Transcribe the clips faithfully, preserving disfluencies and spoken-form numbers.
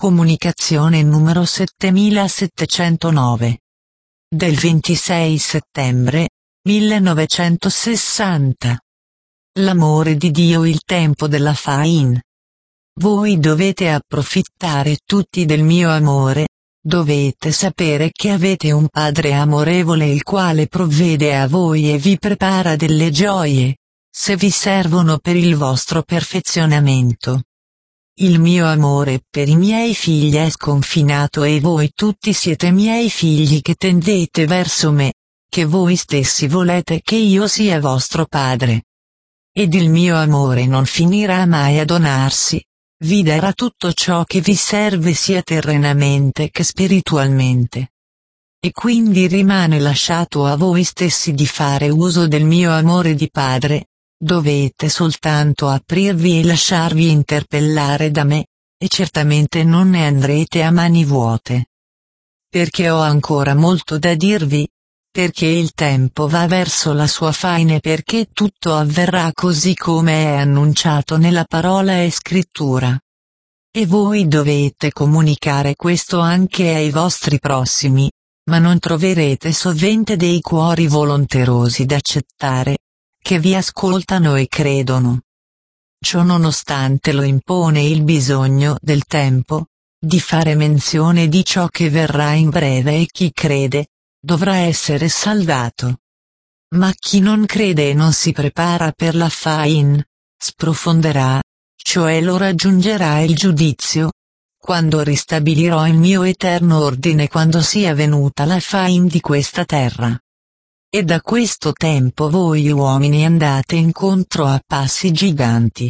Comunicazione numero settemilasettecentonove. Del ventisei settembre millenovecentosessanta. L'amore di Dio, il tempo della Fain. Voi dovete approfittare tutti del mio amore, dovete sapere che avete un Padre amorevole il quale provvede a voi e vi prepara delle gioie, se vi servono per il vostro perfezionamento. Il mio amore per i miei figli è sconfinato e voi tutti siete miei figli che tendete verso me, che voi stessi volete che io sia vostro Padre. Ed il mio amore non finirà mai a donarsi, vi darà tutto ciò che vi serve sia terrenamente che spiritualmente. E quindi rimane lasciato a voi stessi di fare uso del mio amore di Padre. Dovete soltanto aprirvi e lasciarvi interpellare da me, e certamente non ne andrete a mani vuote. Perché ho ancora molto da dirvi, perché il tempo va verso la sua fine, perché tutto avverrà così come è annunciato nella parola e scrittura. E voi dovete comunicare questo anche ai vostri prossimi, ma non troverete sovente dei cuori volonterosi d'accettare, che vi ascoltano e credono. Ciò nonostante lo impone il bisogno del tempo, di fare menzione di ciò che verrà in breve, e chi crede, dovrà essere salvato. Ma chi non crede e non si prepara per la Fain, sprofonderà, cioè lo raggiungerà il giudizio, quando ristabilirò il mio eterno ordine, quando sia venuta la Fain di questa terra. E da questo tempo voi uomini andate incontro a passi giganti.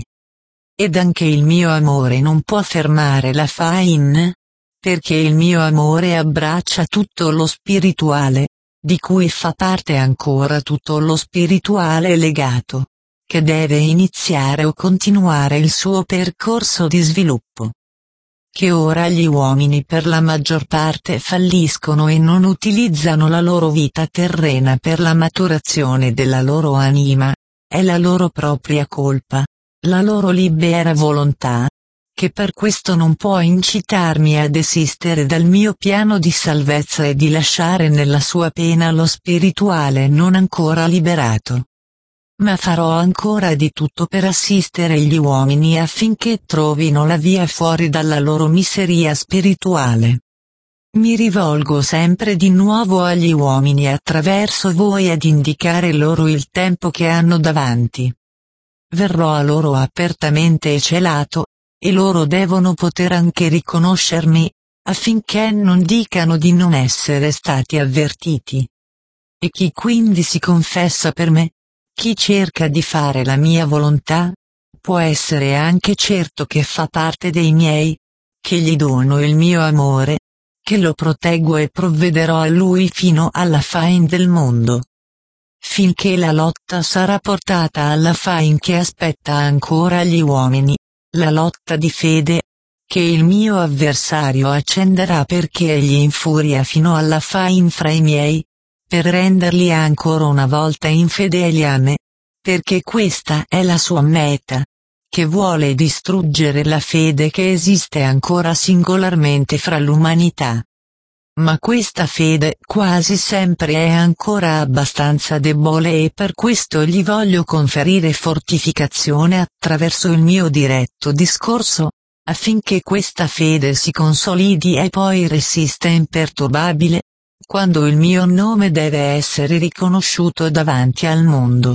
Ed anche il mio amore non può fermare la Fain, perché il mio amore abbraccia tutto lo spirituale, di cui fa parte ancora tutto lo spirituale legato, che deve iniziare o continuare il suo percorso di sviluppo. Che ora gli uomini per la maggior parte falliscono e non utilizzano la loro vita terrena per la maturazione della loro anima, è la loro propria colpa, la loro libera volontà, che per questo non può incitarmi a desistere dal mio piano di salvezza e di lasciare nella sua pena lo spirituale non ancora liberato. Ma farò ancora di tutto per assistere gli uomini affinché trovino la via fuori dalla loro miseria spirituale. Mi rivolgo sempre di nuovo agli uomini attraverso voi ad indicare loro il tempo che hanno davanti. Verrò a loro apertamente e celato, e loro devono poter anche riconoscermi, affinché non dicano di non essere stati avvertiti. E chi quindi si confessa per me, chi cerca di fare la mia volontà, può essere anche certo che fa parte dei miei, che gli dono il mio amore, che lo proteggo e provvederò a lui fino alla fine del mondo. Finché la lotta sarà portata alla fine che aspetta ancora gli uomini, la lotta di fede, che il mio avversario accenderà perché egli infuria fino alla fine fra i miei, per renderli ancora una volta infedeli a me, perché questa è la sua meta, che vuole distruggere la fede che esiste ancora singolarmente fra l'umanità. Ma questa fede quasi sempre è ancora abbastanza debole e per questo gli voglio conferire fortificazione attraverso il mio diretto discorso, affinché questa fede si consolidi e poi resista imperturbabile, quando il mio nome deve essere riconosciuto davanti al mondo.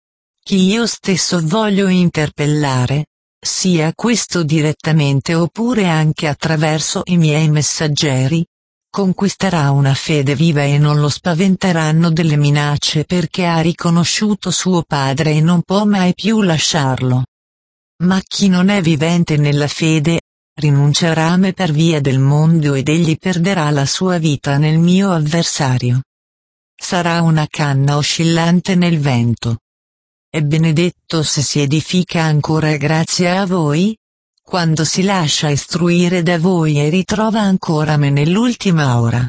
Chi io stesso voglio interpellare, sia questo direttamente oppure anche attraverso i miei messaggeri, conquisterà una fede viva e non lo spaventeranno delle minacce perché ha riconosciuto suo Padre e non può mai più lasciarlo. Ma chi non è vivente nella fede, rinuncerà a me per via del mondo ed egli perderà la sua vita nel mio avversario. Sarà una canna oscillante nel vento. È benedetto se si edifica ancora grazie a voi, quando si lascia istruire da voi e ritrova ancora me nell'ultima ora.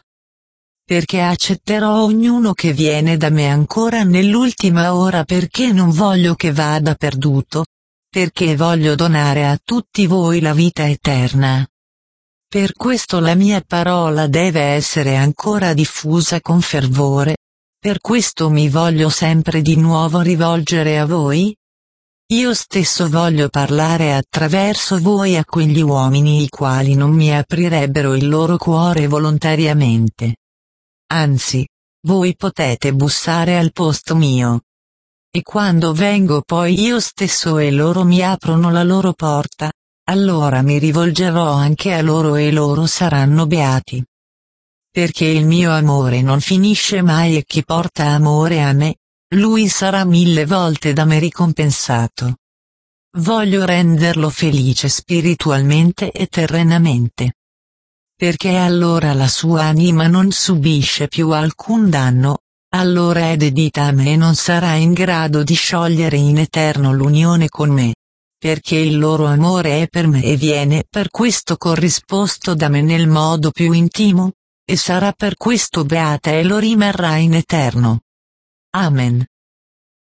Perché accetterò ognuno che viene da me ancora nell'ultima ora, perché non voglio che vada perduto, perché voglio donare a tutti voi la vita eterna. Per questo la mia parola deve essere ancora diffusa con fervore. Per questo mi voglio sempre di nuovo rivolgere a voi. Io stesso voglio parlare attraverso voi a quegli uomini i quali non mi aprirebbero il loro cuore volontariamente. Anzi, voi potete bussare al posto mio. E quando vengo poi io stesso e loro mi aprono la loro porta, allora mi rivolgerò anche a loro e loro saranno beati. Perché il mio amore non finisce mai e chi porta amore a me, lui sarà mille volte da me ricompensato. Voglio renderlo felice spiritualmente e terrenamente. Perché allora la sua anima non subisce più alcun danno, allora è dedita a me e non sarà in grado di sciogliere in eterno l'unione con me. Perché il loro amore è per me e viene per questo corrisposto da me nel modo più intimo, e sarà per questo beata e lo rimarrà in eterno. Amen.